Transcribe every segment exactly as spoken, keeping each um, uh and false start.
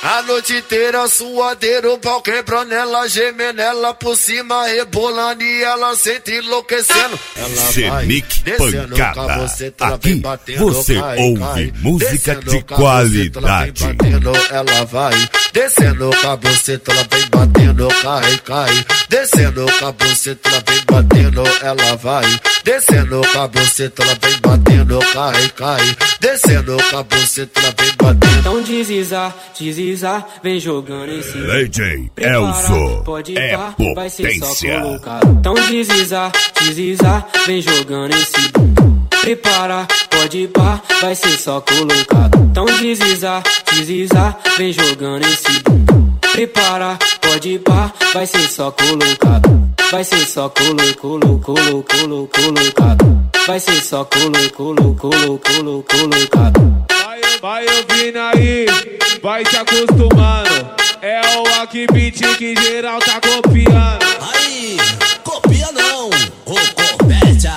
A noite inteira suadeiro, o pau quebrando, ela gemendo, ela por cima rebolando e ela sente enlouquecendo. Ela Genic Pancada. Aqui você cai, ouve cai. música Descendo de com a buceta, qualidade. ela vem batendo, ela vai. Descendo com a buceta, ela vem batendo, cai, cai. Descendo com a buceta, ela vem batendo, ela vai. Descendo com a buceta, ela vem batendo, cai, cai. Descendo com a buceta, ela vem batendo. Então deslizar, deslizar, vem jogando em cima. D J Prepara, Elzo pode é pá, vai ser só potência. colocado. Então deslizar, deslizar, vem jogando em cima. Prepara, pode pá, vai ser só colocado. Então deslizar, deslizar, vem jogando em cima. Prepara, pode pá, vai ser só colocado. Vai ser só colo, colo, colo, colo, colocado. Vai ser só colo, colo, colo, colo, colocado. Vai, vai ouvindo aí, vai se acostumando. É o Aqui Beat que geral tá copiando. Aí, copia não, ou compete.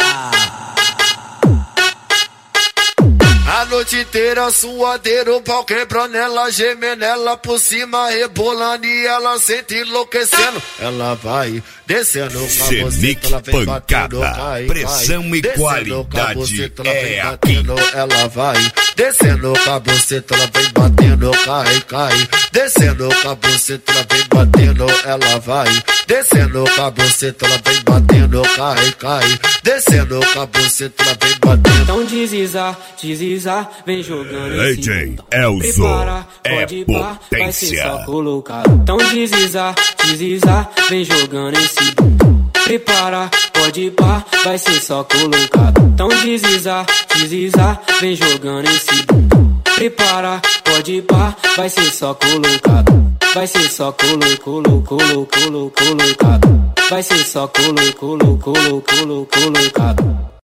A noite inteira suadeiro, o pau quebrando, ela gemendo, ela por cima rebolando e ela sente enlouquecendo. Ela vai descendo com a Genic buceta, ela vem batendo, Pancada. cai, Pressão cai. e Descendo qualidade com a buceta, ela vem é batendo, ela vai. Descendo com a buceta, ela vem batendo, cai, cai. Descendo com a buceta, ela vem batendo, ela vai. Descendo com a buceta, ela vem batendo, cai, cai. Descendo com a buceta, ela vem batendo. Então deslizar, deslizar, vem jogando D em J cima. Elzo Prepara, é pode pá, vai ser potência. só colocado. Então deslizar, deslizar, vem jogando em cima. Prepara, pode pá, vai ser só colocado. Então deslizar, deslizar, vem jogando em cima. Prepara, pode pá, vai ser só colocado. Vai ser só colo, colo, colo, colo, colocado. Vai ser só colo, colo, colo, colo, colocado.